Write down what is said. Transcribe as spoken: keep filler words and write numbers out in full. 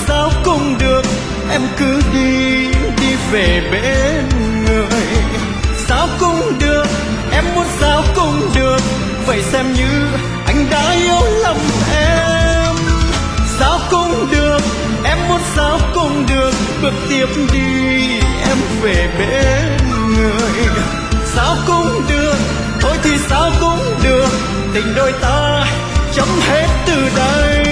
sao cũng được, em cứ đi, đi về bên người. Sao cũng được, em muốn sao cũng được, vậy xem như anh đã yêu lầm em. Sao cũng được, em muốn sao cũng được, bước tiếp đi, em về bên người. Sao cũng được, thôi thì sao cũng được, tình đôi ta chấm hết từ đây.